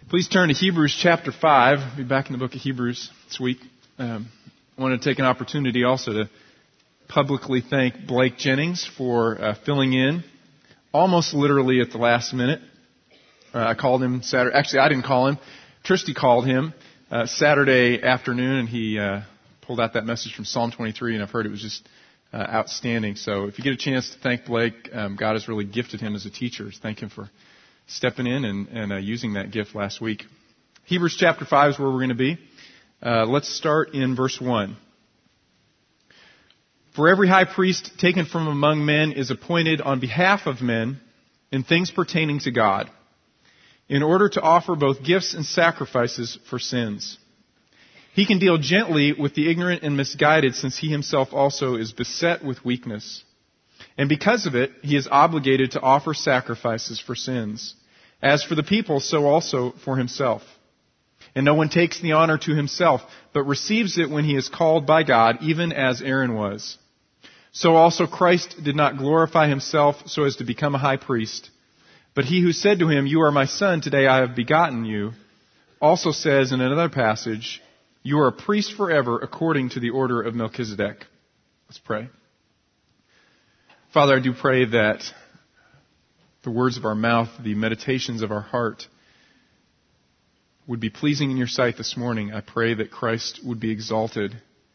Please turn to Hebrews chapter 5. We'll be back in the book of Hebrews this week. I want to take an opportunity also to publicly thank Blake Jennings for filling in almost literally at the last minute. I called him Saturday. Actually, I didn't call him. Tristy called him Saturday afternoon, and he pulled out that message from Psalm 23, and I've heard it was just outstanding. So if you get a chance to thank Blake, God has really gifted him as a teacher. Thank him for stepping in and using that gift last week. Hebrews chapter 5 is where we're going to be. Let's start in verse 1. For every high priest taken from among men is appointed on behalf of men in things pertaining to God, in order to offer both gifts and sacrifices for sins. He can deal gently with the ignorant and misguided, since he himself also is beset with weakness. And because of it, he is obligated to offer sacrifices for sins. As for the people, so also for himself. And no one takes the honor to himself, but receives it when he is called by God, even as Aaron was. So also Christ did not glorify himself so as to become a high priest. But he who said to him, "You are my son, today I have begotten you," also says in another passage, "You are a priest forever according to the order of Melchizedek." Let's pray. Father, I do pray that the words of our mouth, the meditations of our heart would be pleasing in your sight this morning. I pray that Christ would be exalted.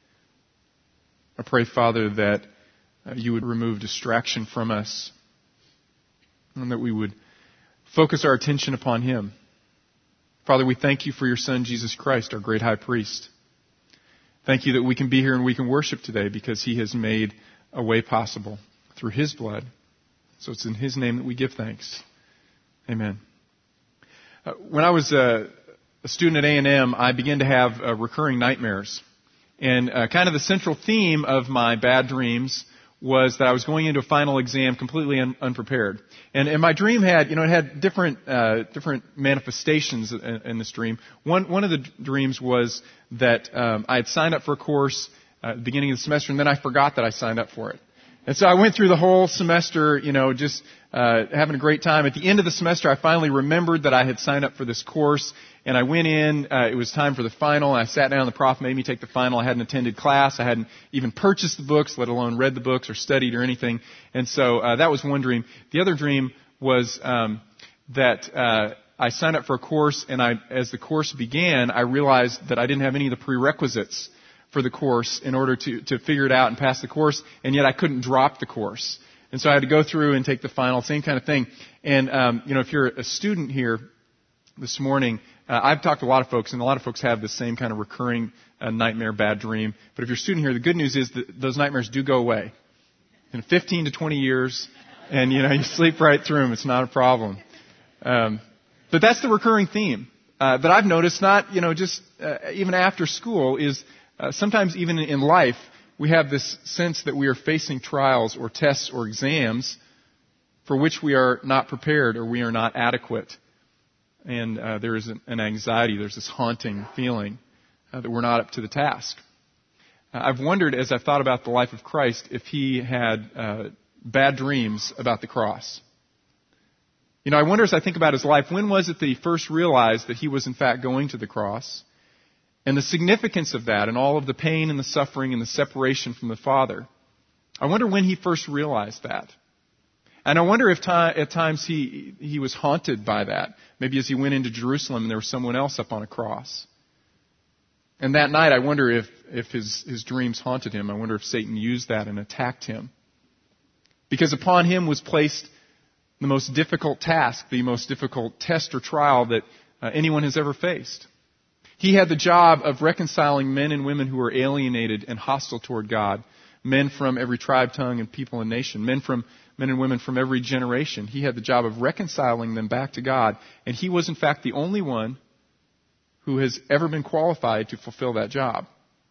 I pray, Father, that you would remove distraction from us and that we would focus our attention upon him. Father, we thank you for your Son, Jesus Christ, our great high priest. Thank you that we can be here and we can worship today because he has made a way possible through his blood. So it's in his name that we give thanks. Amen. When I was a student at A&M, I began to have recurring nightmares. And kind of the central theme of my bad dreams was that I was going into a final exam completely unprepared. And my dream had, it had different manifestations in this dream. One of the dreams was that I had signed up for a course at the beginning of the semester, and then I forgot that I signed up for it. And so I went through the whole semester, just having a great time. At the end of the semester, I finally remembered that I had signed up for this course, and I went in. It was time for the final, and I sat down. The prof made me take the final. I hadn't attended class. I hadn't even purchased the books, let alone read the books or studied or anything. And so that was one dream. The other dream was that I signed up for a course, and as the course began, I realized that I didn't have any of the prerequisites for the course in order to figure it out and pass the course, and yet I couldn't drop the course. And so I had to go through and take the final, same kind of thing. And, if you're a student here this morning, I've talked to a lot of folks, and a lot of folks have the same kind of recurring nightmare, bad dream. But if you're a student here, the good news is that those nightmares do go away. In 15 to 20 years, and, you sleep right through them. It's not a problem. But that's the recurring theme that I've noticed, not, just even after school, is sometimes even in life, we have this sense that we are facing trials or tests or exams for which we are not prepared or we are not adequate. And there is an anxiety, there's this haunting feeling that we're not up to the task. I've wondered, as I've thought about the life of Christ, if he had bad dreams about the cross. I wonder, as I think about his life, when was it that he first realized that he was in fact going to the cross? And the significance of that and all of the pain and the suffering and the separation from the Father. I wonder when he first realized that. And I wonder if at times he was haunted by that. Maybe as he went into Jerusalem and there was someone else up on a cross. And that night I wonder if his dreams haunted him. I wonder if Satan used that and attacked him. Because upon him was placed the most difficult task, the most difficult test or trial that anyone has ever faced. He had the job of reconciling men and women who were alienated and hostile toward God. Men from every tribe, tongue, and people and nation. Men and women from every generation. He had the job of reconciling them back to God. And he was, in fact, the only one who has ever been qualified to fulfill that job.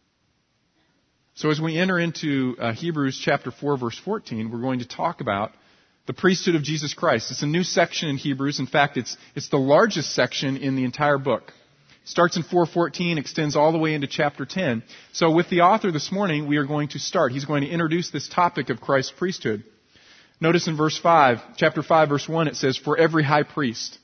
So as we enter into Hebrews chapter 4, verse 14, we're going to talk about the priesthood of Jesus Christ. It's a new section in Hebrews. In fact, it's the largest section in the entire book. Starts in 4:14, extends all the way into chapter 10. So with the author this morning, we are going to start. He's going to introduce this topic of Christ's priesthood. Notice in verse 5, chapter 5, verse 1, it says, "For every high priest."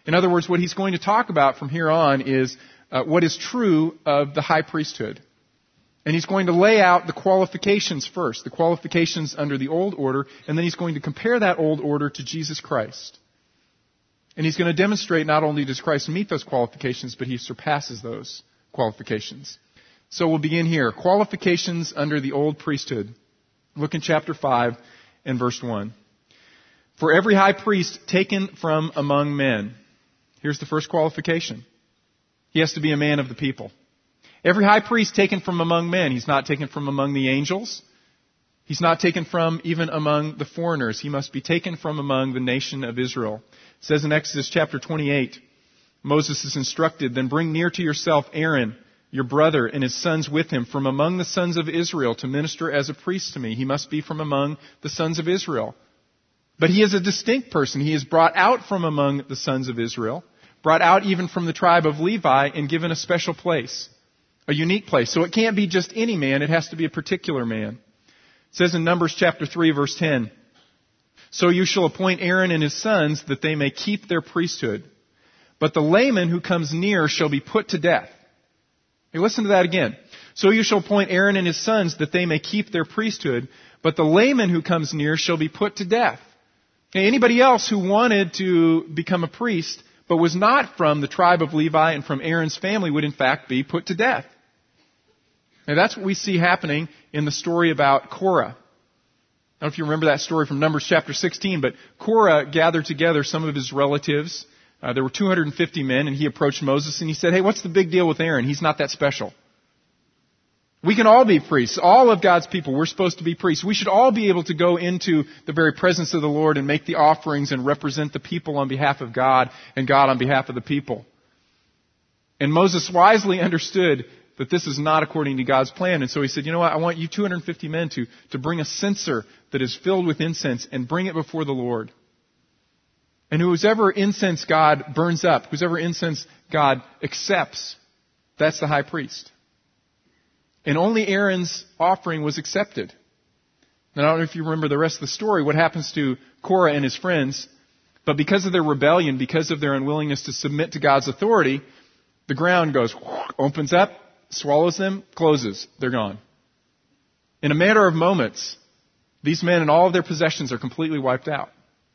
In other words, what he's going to talk about from here on is what is true of the high priesthood. And he's going to lay out the qualifications first, the qualifications under the old order, and then he's going to compare that old order to Jesus Christ. And he's going to demonstrate not only does Christ meet those qualifications, but he surpasses those qualifications. So we'll begin here. Qualifications under the old priesthood. Look in chapter 5 and verse 1. For every high priest taken from among men. Here's the first qualification. He has to be a man of the people. Every high priest taken from among men. He's not taken from among the angels. He's not taken from even among the foreigners. He must be taken from among the nation of Israel. It says in Exodus chapter 28, Moses is instructed, then bring near to yourself Aaron, your brother, and his sons with him from among the sons of Israel to minister as a priest to me. He must be from among the sons of Israel. But he is a distinct person. He is brought out from among the sons of Israel, brought out even from the tribe of Levi and given a special place, a unique place. So it can't be just any man. It has to be a particular man. It says in Numbers chapter 3, verse 10, so you shall appoint Aaron and his sons that they may keep their priesthood. But the layman who comes near shall be put to death. Hey, listen to that again. So you shall appoint Aaron and his sons that they may keep their priesthood. But the layman who comes near shall be put to death. Okay, anybody else who wanted to become a priest but was not from the tribe of Levi and from Aaron's family would in fact be put to death. Now that's what we see happening in the story about Korah. I don't know if you remember that story from Numbers chapter 16, but Korah gathered together some of his relatives. There were 250 men, and he approached Moses and he said, hey, what's the big deal with Aaron? He's not that special. We can all be priests. All of God's people, we're supposed to be priests. We should all be able to go into the very presence of the Lord and make the offerings and represent the people on behalf of God and God on behalf of the people. And Moses wisely understood that this is not according to God's plan. And so he said, you know what, I want you 250 men to bring a censer that is filled with incense and bring it before the Lord. And whoever incense God burns up, whoever incense God accepts, that's the high priest. And only Aaron's offering was accepted. And I don't know if you remember the rest of the story, what happens to Korah and his friends. But because of their rebellion, because of their unwillingness to submit to God's authority, the ground goes, opens up, swallows them, closes. They're gone. In a matter of moments, these men and all of their possessions are completely wiped out.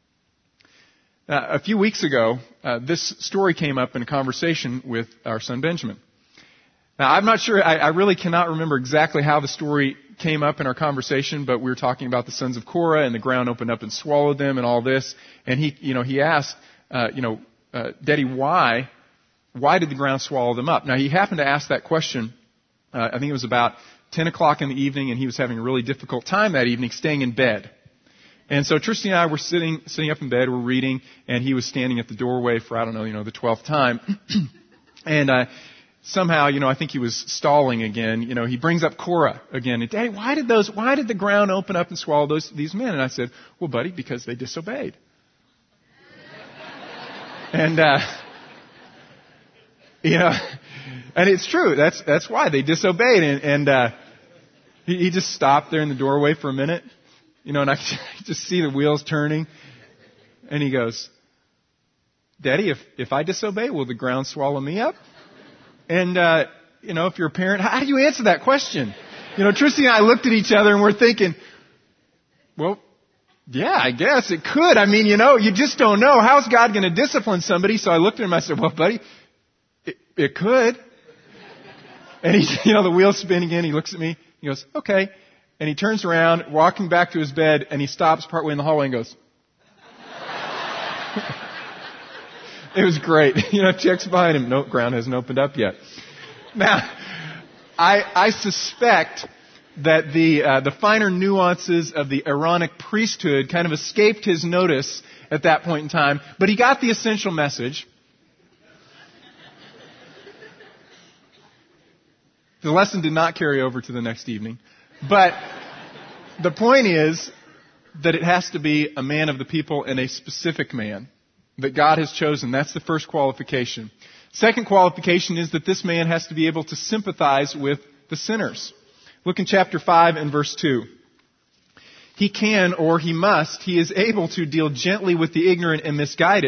A few weeks ago, this story came up in a conversation with our son Benjamin. Now, I'm not sure, I really cannot remember exactly how the story came up in our conversation, but we were talking about the sons of Korah and the ground opened up and swallowed them and all this. And he asked, Daddy, why did the ground swallow them up? Now, he happened to ask that question, I think it was about 10 o'clock in the evening, and he was having a really difficult time that evening staying in bed. And so Tristy and I were sitting up in bed, we're reading, and he was standing at the doorway for, the 12th time. And somehow, I think he was stalling again. He brings up Korah again. And, Daddy, why did the ground open up and swallow these men? And I said, well, buddy, because they disobeyed. And, and it's true. That's why they disobeyed. And he just stopped there in the doorway for a minute. And I just see the wheels turning. And he goes, Daddy, if I disobey, will the ground swallow me up? And, if you're a parent, how do you answer that question? Tristy and I looked at each other and we're thinking, well, yeah, I guess it could. I mean, you just don't know. How's God going to discipline somebody? So I looked at him and I said, well, buddy, it could. And the wheels spin again. He looks at me. He goes, okay. And he turns around, walking back to his bed, and he stops partway in the hallway and goes, it was great. Checks behind him. No, ground hasn't opened up yet. Now, I suspect that the finer nuances of the Aaronic priesthood kind of escaped his notice at that point in time, but he got the essential message. The lesson did not carry over to the next evening. But the point is that it has to be a man of the people and a specific man that God has chosen. That's the first qualification. Second qualification is that this man has to be able to sympathize with the sinners. Look in chapter 5 and verse 2. He can, or he must, he is able to deal gently with the ignorant and misguided,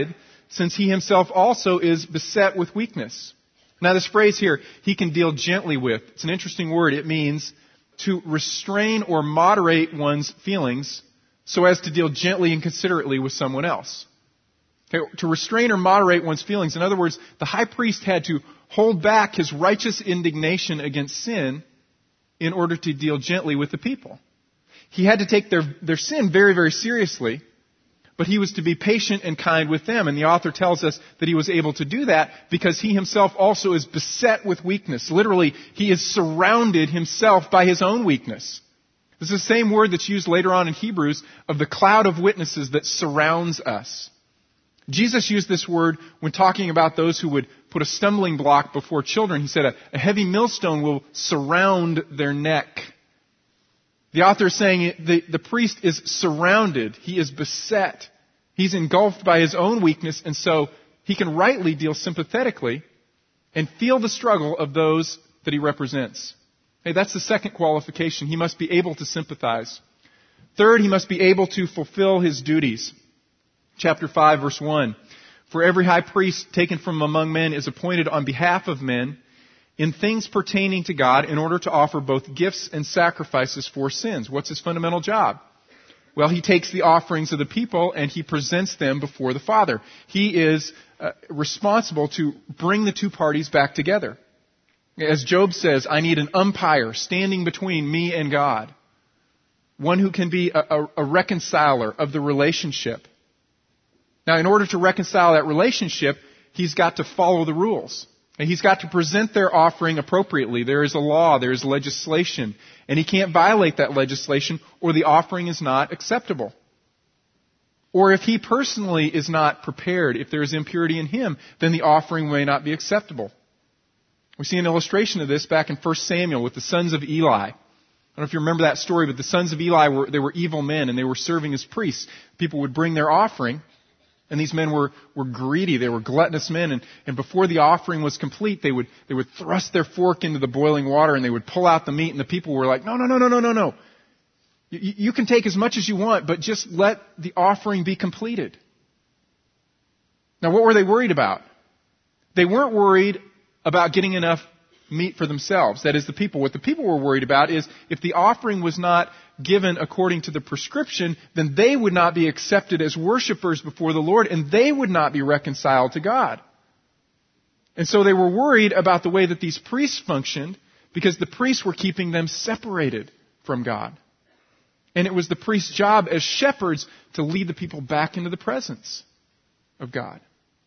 since he himself also is beset with weakness. Now this phrase here, he can deal gently with, it's an interesting word. It means to restrain or moderate one's feelings so as to deal gently and considerately with someone else. Okay, to restrain or moderate one's feelings. In other words, the high priest had to hold back his righteous indignation against sin in order to deal gently with the people. He had to take their sin very, very seriously, but he was to be patient and kind with them. And the author tells us that he was able to do that because he himself also is beset with weakness. Literally, he is surrounded himself by his own weakness. This is the same word that's used later on in Hebrews of the cloud of witnesses that surrounds us. Jesus used this word when talking about those who would put a stumbling block before children. He said a heavy millstone will surround their neck. The author is saying the priest is surrounded. He is beset. He's engulfed by his own weakness, and so he can rightly deal sympathetically and feel the struggle of those that he represents. Hey, that's the second qualification. He must be able to sympathize. Third, he must be able to fulfill his duties. Chapter 5, verse 1. For every high priest taken from among men is appointed on behalf of men in things pertaining to God in order to offer both gifts and sacrifices for sins. What's his fundamental job? Well, he takes the offerings of the people and he presents them before the Father. He is responsible to bring the two parties back together. As Job says, I need an umpire standing between me and God. One who can be a reconciler of the relationship. Now, in order to reconcile that relationship, he's got to follow the rules. And he's got to present their offering appropriately. There is a law, there is legislation, and he can't violate that legislation or the offering is not acceptable. Or if he personally is not prepared, if there is impurity in him, then the offering may not be acceptable. We see an illustration of this back in 1 Samuel with the sons of Eli. I don't know if you remember that story, but the sons of Eli were evil men and they were serving as priests. People would bring their offering. And these men were greedy. They were gluttonous men. And before the offering was complete, they would thrust their fork into the boiling water and they would pull out the meat. And the people were like, no. You can take as much as you want, but just let the offering be completed. Now, what were they worried about? They weren't worried about getting enough meat for themselves. That is the people. What the people were worried about is if the offering was not given according to the prescription, then they would not be accepted as worshipers before the Lord, and they would not be reconciled to God. And so they were worried about the way that these priests functioned because the priests were keeping them separated from God. And it was the priest's job as shepherds to lead the people back into the presence of God.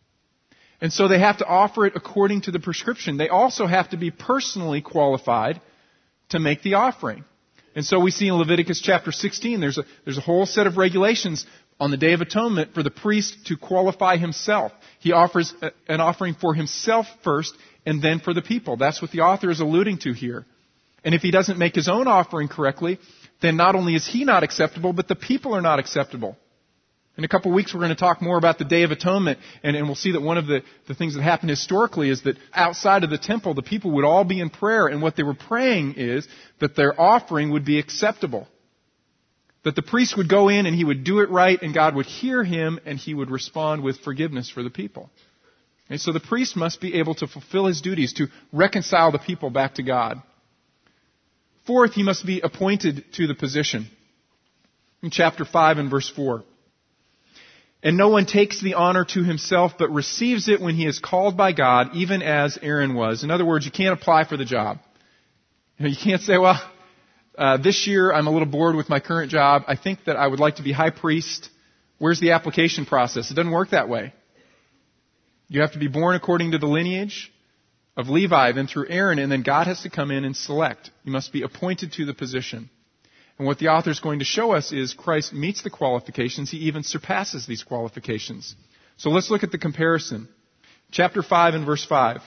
And so they have to offer it according to the prescription. They also have to be personally qualified to make the offering. And so we see in Leviticus chapter 16, there's a whole set of regulations on the Day of Atonement for the priest to qualify himself. He offers an offering for himself first and then for the people. That's what the author is alluding to here. And if he doesn't make his own offering correctly, then not only is he not acceptable, but the people are not acceptable. In a couple of weeks, we're going to talk more about the Day of Atonement, and we'll see that one of the things that happened historically is that outside of the temple, the people would all be in prayer, and what they were praying is that their offering would be acceptable. That the priest would go in and he would do it right, and God would hear him, and he would respond with forgiveness for the people. And so the priest must be able to fulfill his duties to reconcile the people back to God. Fourth, he must be appointed to the position. In chapter 5 and verse 4. And no one takes the honor to himself, but receives it when he is called by God, even as Aaron was. In other words, you can't apply for the job. You can't say, well, this year I'm a little bored with my current job. I think that I would like to be high priest. Where's the application process? It doesn't work that way. You have to be born according to the lineage of Levi, then through Aaron, and then God has to come in and select. You must be appointed to the position. And what the author is going to show us is Christ meets the qualifications. He even surpasses these qualifications. So let's look at the comparison. Chapter 5 and verse 5.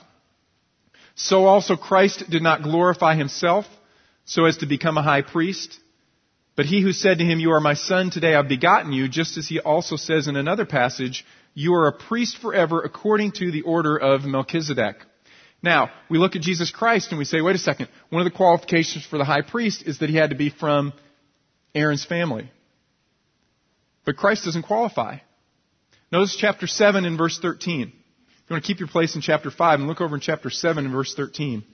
So also Christ did not glorify himself so as to become a high priest. But he who said to him, "You are my son, today I've begotten you," just as he also says in another passage, "You are a priest forever according to the order of Melchizedek." Now, we look at Jesus Christ and we say, wait a second, one of the qualifications for the high priest is that he had to be from Aaron's family. But Christ doesn't qualify. Notice chapter 7 and verse 13. If you want to keep your place in chapter 5 and look over in chapter 7 and verse 13. It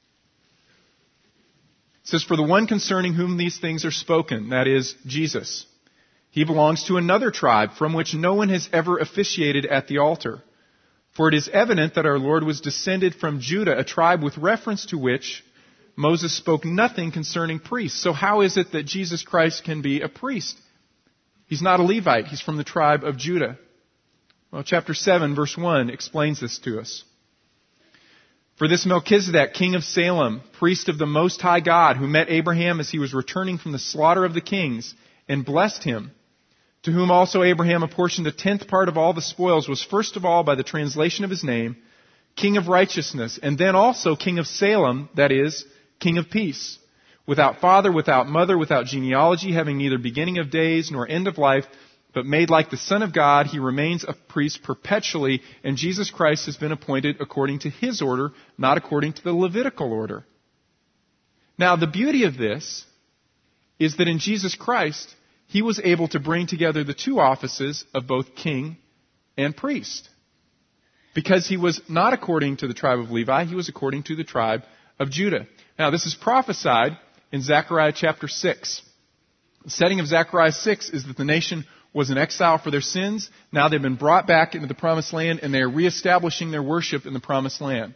says, "For the one concerning whom these things are spoken, that is, Jesus, he belongs to another tribe from which no one has ever officiated at the altar. For it is evident that our Lord was descended from Judah, a tribe with reference to which Moses spoke nothing concerning priests." So how is it that Jesus Christ can be a priest? He's not a Levite. He's from the tribe of Judah. Well, chapter 7, verse 1 explains this to us. "For this Melchizedek, king of Salem, priest of the Most High God, who met Abraham as he was returning from the slaughter of the kings and blessed him, to whom also Abraham apportioned a 10th part of all the spoils, was first of all, by the translation of his name, King of righteousness, and then also King of Salem, that is, King of peace. Without father, without mother, without genealogy, having neither beginning of days nor end of life, but made like the Son of God, he remains a priest perpetually, and Jesus Christ has been appointed according to his order, not according to the Levitical order." Now, the beauty of this is that in Jesus Christ, he was able to bring together the two offices of both king and priest. Because he was not according to the tribe of Levi, he was according to the tribe of Judah. Now, this is prophesied in Zechariah chapter 6. The setting of Zechariah 6 is that the nation was in exile for their sins. Now they've been brought back into the promised land, and they are reestablishing their worship in the promised land.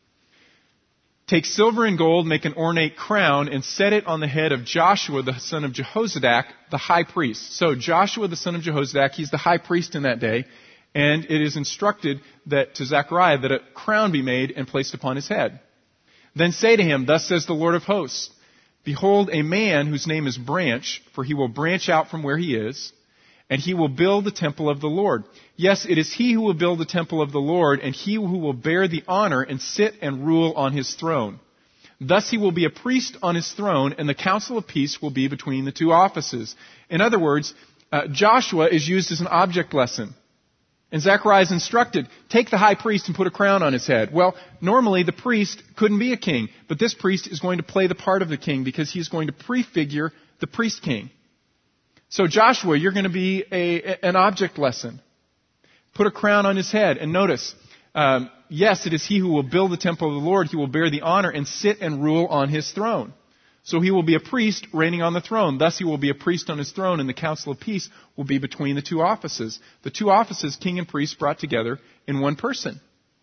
"Take silver and gold, make an ornate crown, and set it on the head of Joshua, the son of Jehozadak, the high priest." So Joshua, the son of Jehozadak, he's the high priest in that day, and it is instructed that to Zechariah that a crown be made and placed upon his head. "Then say to him, Thus says the Lord of hosts, Behold, a man whose name is Branch, for he will branch out from where he is, and he will build the temple of the Lord. Yes, it is he who will build the temple of the Lord, and he who will bear the honor and sit and rule on his throne. Thus he will be a priest on his throne, and the council of peace will be between the two offices." In other words, Joshua is used as an object lesson. And Zechariah is instructed, take the high priest and put a crown on his head. Well, normally the priest couldn't be a king, but this priest is going to play the part of the king because he's going to prefigure the priest king. So Joshua, you're going to be an object lesson. Put a crown on his head. And notice, yes, it is he who will build the temple of the Lord. He will bear the honor and sit and rule on his throne. So he will be a priest reigning on the throne. Thus he will be a priest on his throne, and the council of peace will be between the two offices. The two offices, king and priest, brought together in one person.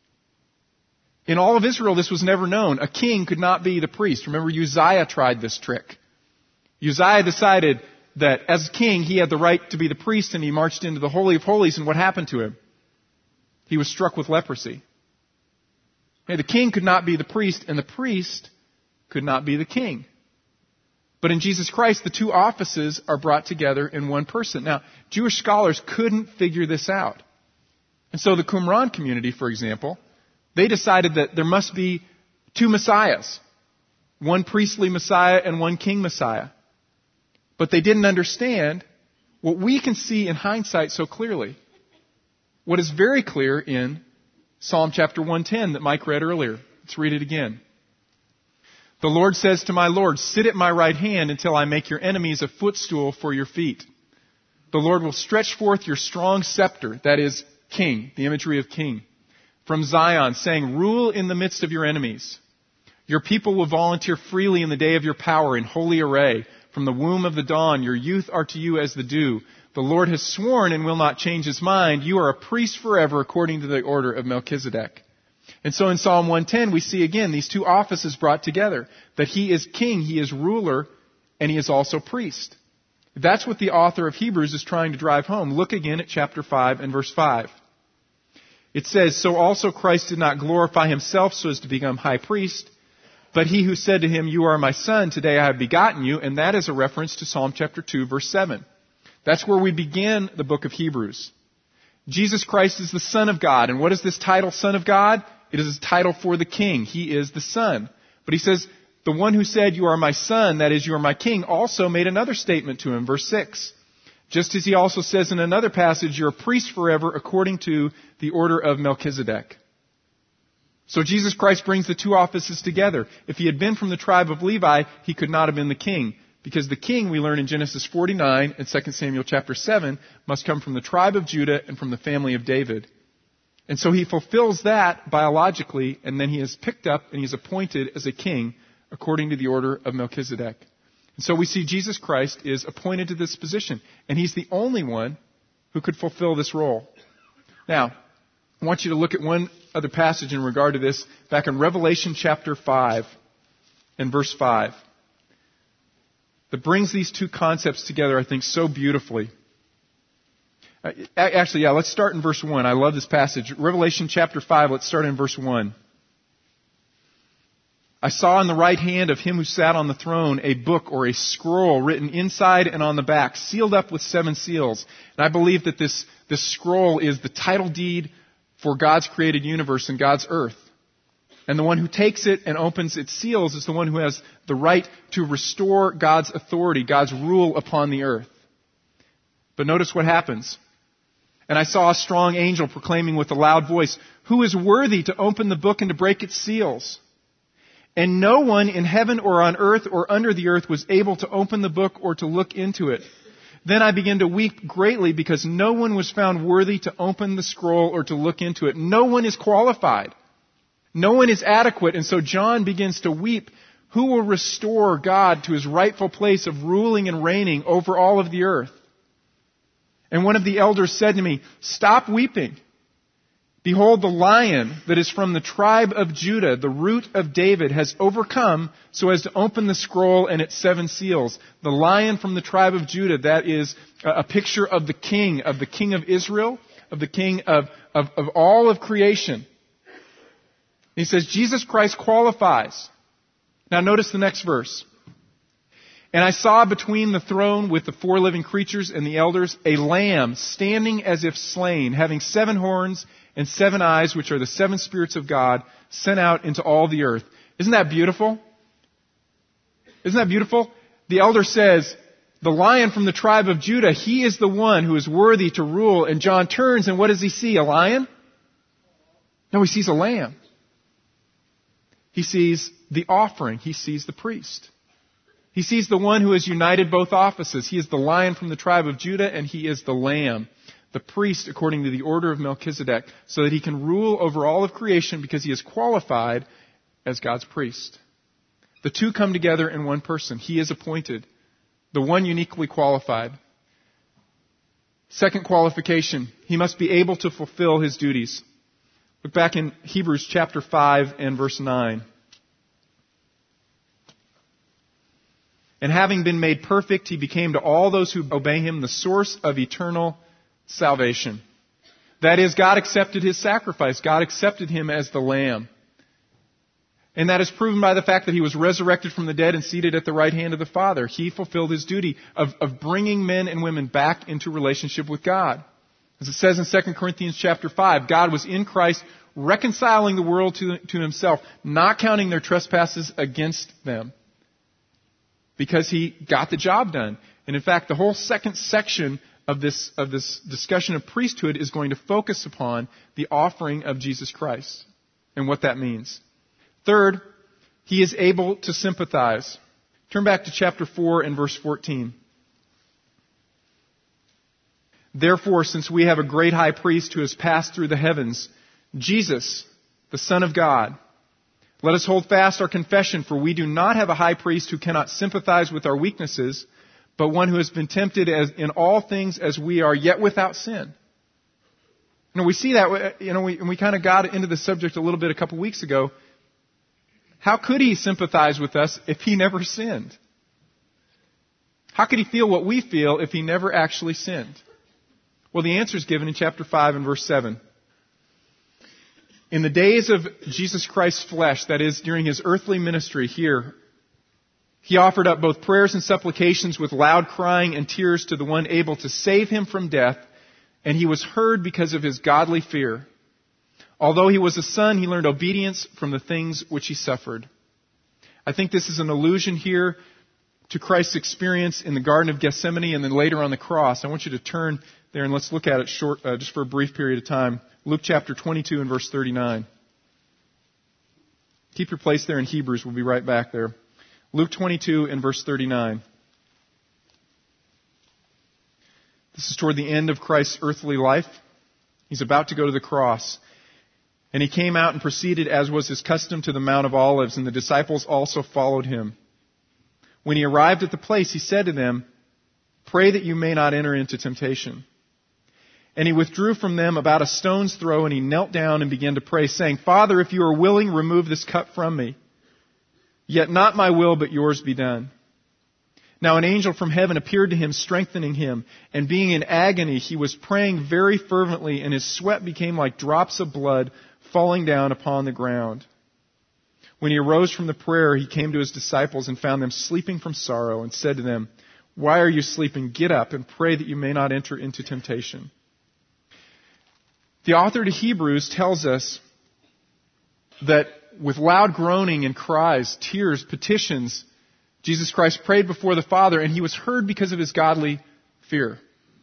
In all of Israel, this was never known. A king could not be the priest. Remember, Uzziah tried this trick. Uzziah decided that as king, he had the right to be the priest, and he marched into the Holy of Holies, and what happened to him? He was struck with leprosy. Okay, the king could not be the priest, and the priest could not be the king. But in Jesus Christ, the two offices are brought together in one person. Now, Jewish scholars couldn't figure this out. And so the Qumran community, for example, they decided that there must be two messiahs. One priestly Messiah and one king Messiah. But they didn't understand what we can see in hindsight so clearly. What is very clear in Psalm chapter 110 that Mike read earlier. Let's read it again. The Lord says to my Lord, sit at my right hand until I make your enemies a footstool for your feet. The Lord will stretch forth your strong scepter, that is, king, the imagery of king, from Zion, saying, rule in the midst of your enemies. Your people will volunteer freely in the day of your power in holy array. From the womb of the dawn, your youth are to you as the dew. The Lord has sworn and will not change his mind. You are a priest forever according to the order of Melchizedek. And so in Psalm 110, we see again these two offices brought together. That he is king, he is ruler, and he is also priest. That's what the author of Hebrews is trying to drive home. Look again at chapter 5 and verse 5. It says, so also Christ did not glorify himself so as to become high priest, but he who said to him, you are my son, today I have begotten you. And that is a reference to Psalm chapter 2, verse 7. That's where we begin the book of Hebrews. Jesus Christ is the Son of God. And what is this title, Son of God? It is a title for the king. He is the Son. But he says, the one who said, you are my son, that is, you are my king, also made another statement to him, verse 6. Just as he also says in another passage, you're a priest forever according to the order of Melchizedek. So Jesus Christ brings the two offices together. If he had been from the tribe of Levi, he could not have been the king. Because the king, we learn in Genesis 49 and 2 Samuel chapter 7, must come from the tribe of Judah and from the family of David. And so he fulfills that biologically, and then he is picked up and he's appointed as a king according to the order of Melchizedek. And so we see Jesus Christ is appointed to this position, and he's the only one who could fulfill this role. Now, I want you to look at one other passage in regard to this, back in Revelation chapter 5 and verse 5. That brings these two concepts together, I think, so beautifully. Actually, let's start in verse 1. I love this passage. Revelation chapter 5, let's start in verse 1. I saw in the right hand of him who sat on the throne a book or a scroll written inside and on the back, sealed up with 7 seals. And I believe that this scroll is the title deed for God's created universe and God's earth. And the one who takes it and opens its seals is the one who has the right to restore God's authority, God's rule upon the earth. But notice what happens. And I saw a strong angel proclaiming with a loud voice, "Who is worthy to open the book and to break its seals?" And no one in heaven or on earth or under the earth was able to open the book or to look into it. Then I began to weep greatly because no one was found worthy to open the scroll or to look into it. No one is qualified. No one is adequate. And so John begins to weep. Who will restore God to his rightful place of ruling and reigning over all of the earth? And one of the elders said to me, "Stop weeping. Behold, the Lion that is from the tribe of Judah, the root of David, has overcome so as to open the scroll and its 7 seals." The Lion from the tribe of Judah, that is a picture of the King of Israel, of the King of all of creation. He says, Jesus Christ qualifies. Now notice the next verse. And I saw between the throne with the 4 living creatures and the elders a lamb standing as if slain, having 7 horns and 7 eyes, which are the 7 spirits of God, sent out into all the earth. Isn't that beautiful? Isn't that beautiful? The elder says, the Lion from the tribe of Judah, he is the one who is worthy to rule. And John turns, and what does he see? A lion? No, he sees a lamb. He sees the offering. He sees the priest. He sees the one who has united both offices. He is the Lion from the tribe of Judah, and he is the lamb, the priest according to the order of Melchizedek, so that he can rule over all of creation because he is qualified as God's priest. The two come together in one person. He is appointed, the one uniquely qualified. Second qualification, he must be able to fulfill his duties. Look back in Hebrews chapter 5 and verse 9. And having been made perfect, he became to all those who obey him the source of eternal salvation. That is, God accepted his sacrifice. God accepted him as the Lamb. And that is proven by the fact that he was resurrected from the dead and seated at the right hand of the Father. He fulfilled his duty of bringing men and women back into relationship with God. As it says in 2 Corinthians chapter 5, God was in Christ reconciling the world to himself, not counting their trespasses against them, because he got the job done. And in fact, the whole second section of this discussion of priesthood is going to focus upon the offering of Jesus Christ and what that means. Third, he is able to sympathize. Turn back to chapter 4 and verse 14. Therefore, since we have a great high priest who has passed through the heavens, Jesus, the Son of God, let us hold fast our confession, for we do not have a high priest who cannot sympathize with our weaknesses, but one who has been tempted in all things as we are, yet without sin. We see that, we kind of got into the subject a little bit a couple weeks ago. How could he sympathize with us if he never sinned? How could he feel what we feel if he never actually sinned? Well, the answer is given in chapter 5 and verse 7. In the days of Jesus Christ's flesh, that is, during his earthly ministry here, he offered up both prayers and supplications with loud crying and tears to the one able to save him from death, and he was heard because of his godly fear. Although he was a son, he learned obedience from the things which he suffered. I think this is an allusion here to Christ's experience in the Garden of Gethsemane and then later on the cross. I want you to turn there and let's look at it just for a brief period of time. Luke chapter 22 and verse 39. Keep your place there in Hebrews. We'll be right back there. Luke 22 and verse 39. This is toward the end of Christ's earthly life. He's about to go to the cross. And he came out and proceeded, as was his custom, to the Mount of Olives, and the disciples also followed him. When he arrived at the place, he said to them, "Pray that you may not enter into temptation." And he withdrew from them about a stone's throw, and he knelt down and began to pray, saying, "Father, if you are willing, remove this cup from me. Yet not my will, but yours be done." Now an angel from heaven appeared to him, strengthening him. And being in agony, he was praying very fervently, and his sweat became like drops of blood falling down upon the ground. When he arose from the prayer, he came to his disciples and found them sleeping from sorrow, and said to them, "Why are you sleeping? Get up and pray that you may not enter into temptation." The author to Hebrews tells us that with loud groaning and cries, tears, petitions, Jesus Christ prayed before the Father, and he was heard because of his godly fear.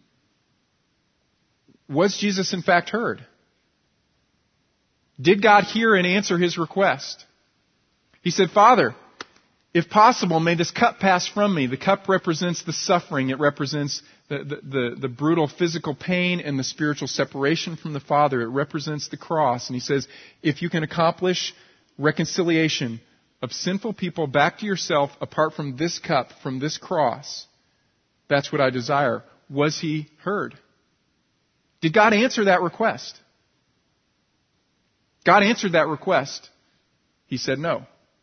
Was Jesus in fact heard? Did God hear and answer his request? He said, "Father, if possible, may this cup pass from me." The cup represents the suffering. It represents the brutal physical pain and the spiritual separation from the Father. It represents the cross. And he says, if you can accomplish reconciliation of sinful people back to yourself apart from this cup, from this cross, that's what I desire. Was he heard? Did God answer that request? God answered that request. He said no.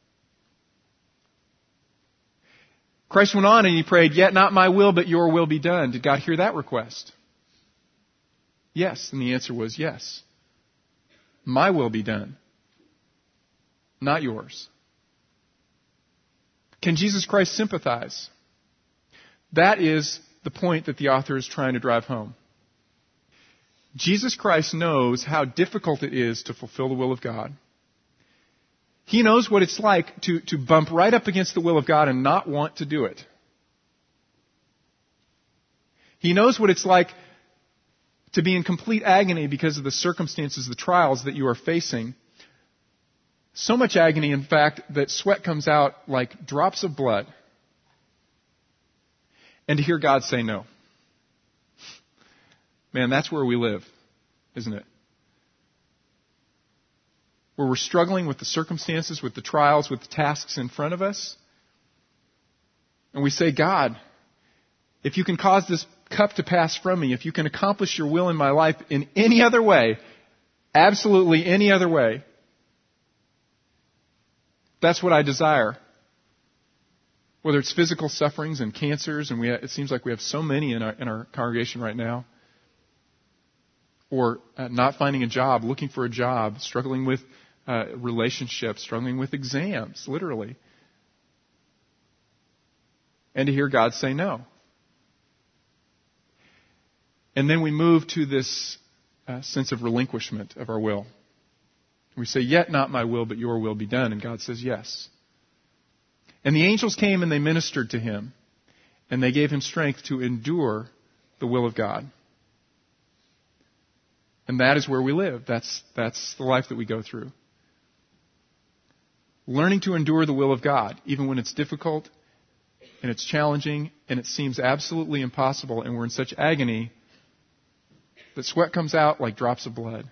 Christ went on and he prayed, "Yet not my will, but your will be done." Did God hear that request? Yes. And the answer was yes. My will be done, not yours. Can Jesus Christ sympathize? That is the point that the author is trying to drive home. Jesus Christ knows how difficult it is to fulfill the will of God. He knows what it's like to bump right up against the will of God and not want to do it. He knows what it's like to be in complete agony because of the circumstances, the trials that you are facing. So much agony, in fact, that sweat comes out like drops of blood. And to hear God say no. Man, that's where we live, isn't it? Where we're struggling with the circumstances, with the trials, with the tasks in front of us. And we say, "God, if you can cause this cup to pass from me, if you can accomplish your will in my life in any other way, absolutely any other way, that's what I desire." Whether it's physical sufferings and cancers, and it seems like we have so many in our congregation right now, or not finding a job, looking for a job, struggling with relationships, struggling with exams, literally. And to hear God say no. And then we move to this sense of relinquishment of our will. We say, "Yet not my will, but your will be done." And God says yes. And the angels came and they ministered to him. And they gave him strength to endure the will of God. And that is where we live. That's the life that we go through. Learning to endure the will of God, even when it's difficult and it's challenging and it seems absolutely impossible and we're in such agony that sweat comes out like drops of blood.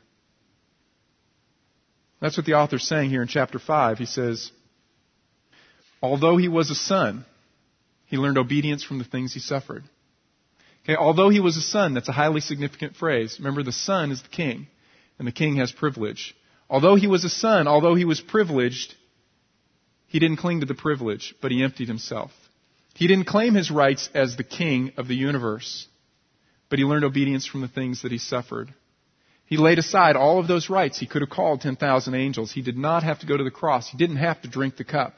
That's what the author's saying here in chapter 5. He says, although he was a son, he learned obedience from the things he suffered. Okay, although he was a son, that's a highly significant phrase. Remember, the son is the king, and the king has privilege. Although he was a son, although he was privileged, he didn't cling to the privilege, but he emptied himself. He didn't claim his rights as the king of the universe, but he learned obedience from the things that he suffered. He laid aside all of those rights. He could have called 10,000 angels. He did not have to go to the cross. He didn't have to drink the cup.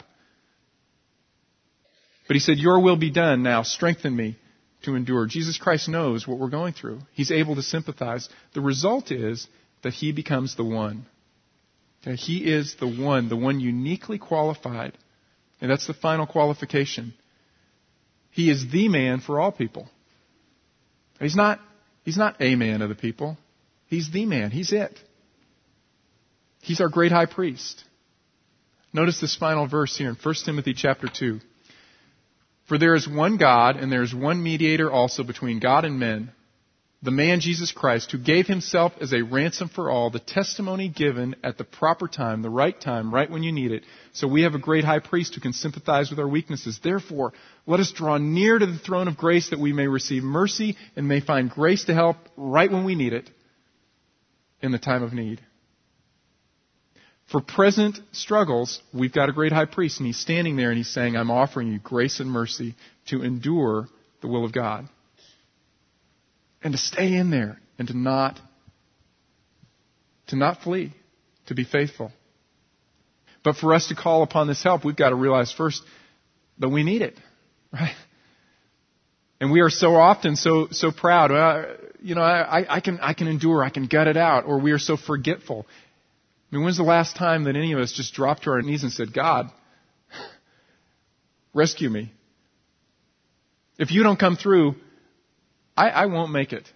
But he said, "Your will be done now. Strengthen me to endure." Jesus Christ knows what we're going through. He's able to sympathize. The result is that he becomes the one. Okay? He is the one uniquely qualified. And that's the final qualification. He is the man for all people. He's not a man of the people. He's the man. He's it. He's our great high priest. Notice this final verse here in 1 Timothy chapter 2. "For there is one God, and there is one mediator also between God and men, the man Jesus Christ, who gave himself as a ransom for all, the testimony given at the proper time, right when you need it. So we have a great high priest who can sympathize with our weaknesses. Therefore, let us draw near to the throne of grace that we may receive mercy and may find grace to help right when we need it in the time of need. For present struggles, we've got a great high priest, and he's standing there and he's saying, I'm offering you grace and mercy to endure the will of God. And to stay in there and to not flee, to be faithful. But for us to call upon this help, we've got to realize first that we need it, right? And we are so often so proud. I can endure, I can gut it out, or we are so forgetful. I mean, when's the last time that any of us just dropped to our knees and said, God, rescue me. If you don't come through, I won't make it.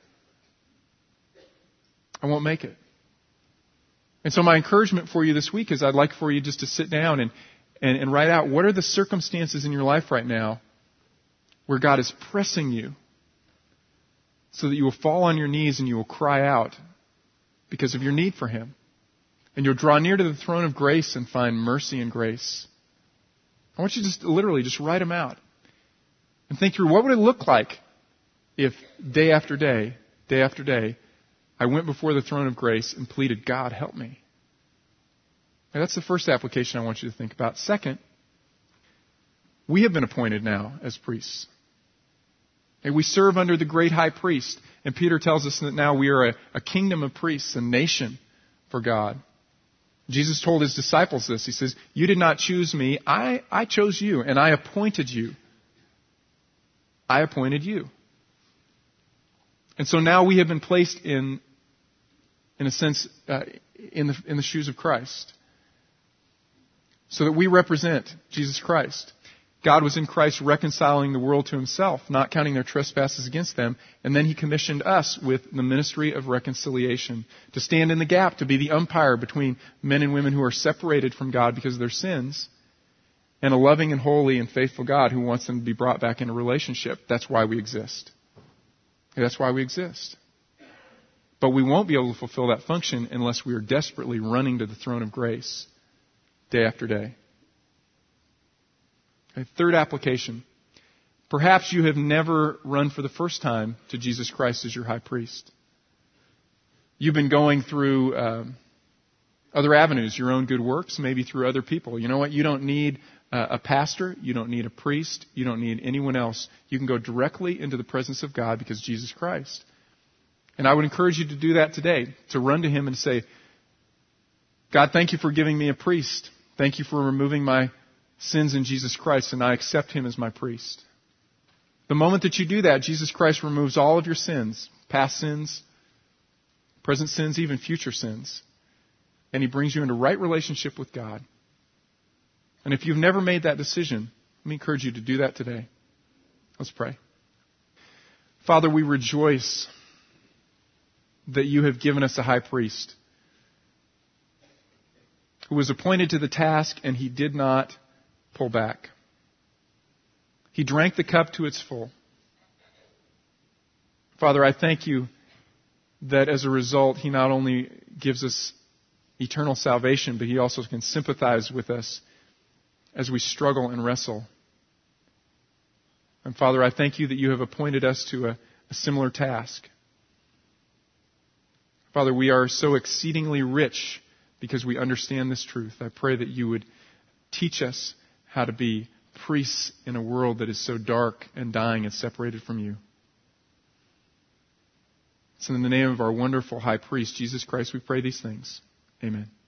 I won't make it. And so my encouragement for you this week is I'd like for you just to sit down and write out what are the circumstances in your life right now where God is pressing you so that you will fall on your knees and you will cry out because of your need for Him. And you'll draw near to the throne of grace and find mercy and grace. I want you to just literally just write them out and think through what would it look like if day after day, I went before the throne of grace and pleaded, God, help me. And that's the first application I want you to think about. Second, we have been appointed now as priests. And we serve under the great high priest. And Peter tells us that now we are a kingdom of priests, a nation for God. Jesus told his disciples this. He says, you did not choose me. I chose you, and I appointed you. I appointed you. And so now we have been placed in a sense, in the shoes of Christ. So that we represent Jesus Christ. God was in Christ reconciling the world to Himself, not counting their trespasses against them. And then He commissioned us with the ministry of reconciliation to stand in the gap, to be the umpire between men and women who are separated from God because of their sins, and a loving and holy and faithful God who wants them to be brought back into relationship. That's why we exist. That's why we exist. But we won't be able to fulfill that function unless we are desperately running to the throne of grace day after day. Okay, third application. Perhaps you have never run for the first time to Jesus Christ as your high priest. You've been going through other avenues, your own good works, maybe through other people. You know what? You don't need a pastor. You don't need a priest. You don't need anyone else. You can go directly into the presence of God because Jesus Christ. And I would encourage you to do that today, to run to Him and say, God, thank you for giving me a priest. Thank you for removing my sins in Jesus Christ, and I accept Him as my priest. The moment that you do that, Jesus Christ removes all of your sins, past sins, present sins, even future sins. And He brings you into right relationship with God. And if you've never made that decision, let me encourage you to do that today. Let's pray. Father, we rejoice that You have given us a high priest who was appointed to the task, and he did not pull back. He drank the cup to its full. Father, I thank You that as a result, He not only gives us eternal salvation, but He also can sympathize with us as we struggle and wrestle. And Father, I thank You that You have appointed us to a similar task. Father, we are so exceedingly rich because we understand this truth. I pray that You would teach us how to be priests in a world that is so dark and dying and separated from You. So in the name of our wonderful high priest, Jesus Christ, we pray these things. Amen.